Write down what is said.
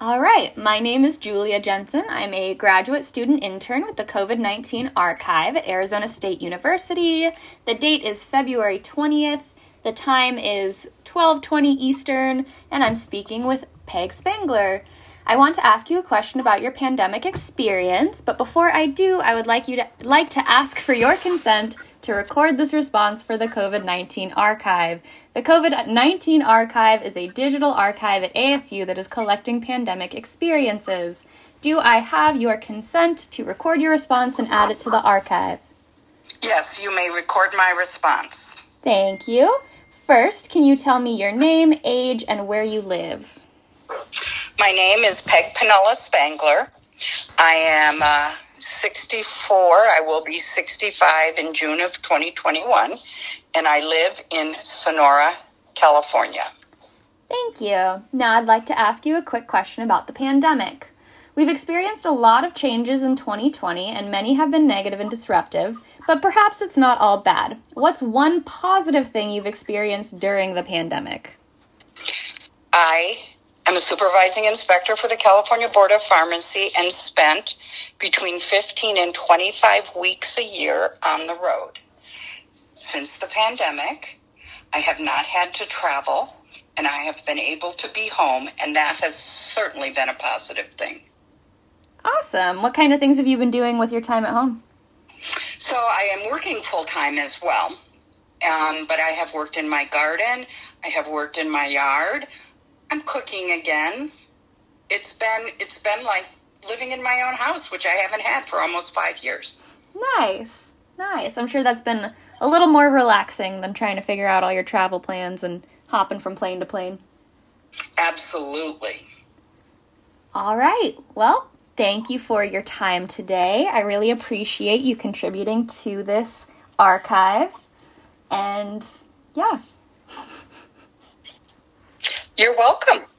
All right, my name is Julia Jensen. I'm a graduate student intern with the COVID-19 Archive at Arizona State University. The date is February 20th. The time is 12:20 Eastern, and I'm speaking with Peg Spangler. I want to ask you a question about your pandemic experience, but before I do, I would like to ask for your consent to record this response for the COVID-19 Archive. The COVID-19 Archive is a digital archive at ASU that is collecting pandemic experiences. Do I have your consent to record your response and add it to the archive? Yes, you may record my response. Thank you. First, can you tell me your name, age, and where you live? My name is Peg Pinella Spangler. I am 64. I will be 65 in June of 2021, and I live in Sonora, California. Thank you. Now I'd like to ask you a quick question about the pandemic. We've experienced a lot of changes in 2020, and many have been negative and disruptive, but perhaps it's not all bad. What's one positive thing you've experienced during the pandemic? I'm a supervising inspector for the California Board of Pharmacy and spent between 15 and 25 weeks a year on the road. Since the pandemic, I have not had to travel, and I have been able to be home, and that has certainly been a positive thing. Awesome. What kind of things have you been doing with your time at home? So I am working full-time as well, but I have worked in my garden. I have worked in my yard. I'm cooking again. It's been like living in my own house, which I haven't had for almost 5 years. Nice. I'm sure that's been a little more relaxing than trying to figure out all your travel plans and hopping from plane to plane. Absolutely. All right. Well, thank you for your time today. I really appreciate you contributing to this archive. And yeah. You're welcome.